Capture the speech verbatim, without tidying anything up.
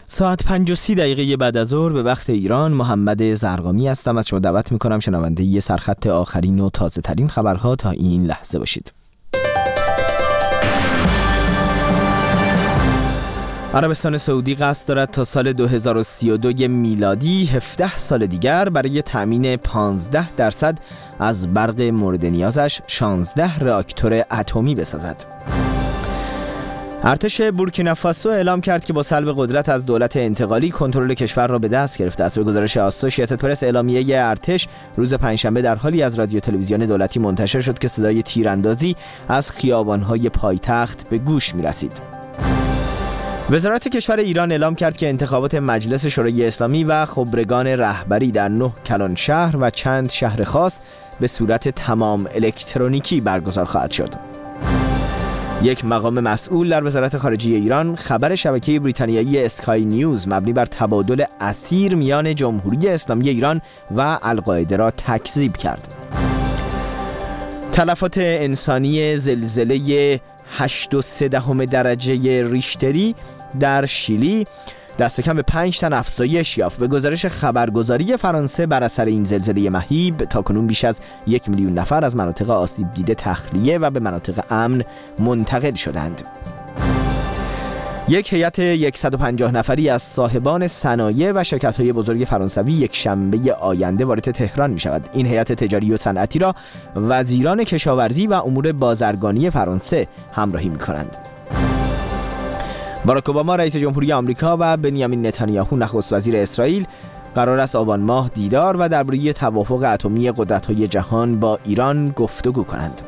ساعت پنج و سی دقیقه بعد از ظهر به وقت ایران، محمد زرقامی هستم. از شما دعوت میکنم شنونده ی سرخط آخرین و تازه ترین خبرها تا این لحظه باشید. عربستان سعودی قصد دارد تا سال دو هزار و سی و دو میلادی هفده سال دیگر برای تأمین پانزده درصد از برق مورد نیازش شانزده راکتور اتمی بسازد. ارتش بورکینافاسو اعلام کرد که با سلب قدرت از دولت انتقالی کنترل کشور را به دست گرفته است. به گزارش آسوشیتد پرس، اعلامیه ارتش روز پنجشنبه در حالی از رادیو تلویزیون دولتی منتشر شد که صدای تیراندازی از خیابان‌های پایتخت به گوش می‌رسید. وزارت کشور ایران اعلام کرد که انتخابات مجلس شورای اسلامی و خبرگان رهبری در نه کلان شهر و چند شهر خاص به صورت تمام الکترونیکی برگزار خواهد شد. یک مقام مسئول در وزارت خارجه ایران خبر شبکه بریتانیایی اسکای نیوز مبنی بر تبادل اسیر میان جمهوری اسلامی ایران و القاعده را تکذیب کرد. تلفات انسانی زلزله هشت و سه دهم درجه ریشتری در شیلی دست کم به پنج تن افزایش یافت. به گزارش خبرگزاری فرانسه، بر اثر این زلزله مهیب تاکنون بیش از یک میلیون نفر از مناطق آسیب دیده تخلیه و به مناطق امن منتقل شدند. یک هیئت صد و پنجاه نفری از صاحبان صنایع و شرکت‌های بزرگ فرانسوی یک شنبه آینده وارد تهران می‌شود. این هیئت تجاری و صنعتی را وزیران کشاورزی و امور بازرگانی فرانسه همراهی می‌کنند. باراک اوباما رئیس جمهوری آمریکا و بنیامین نتانیاهو نخست وزیر اسرائیل قرار است آبان ماه دیدار و درباره توافق اتمی قدرت‌های جهان با ایران گفتگو کنند.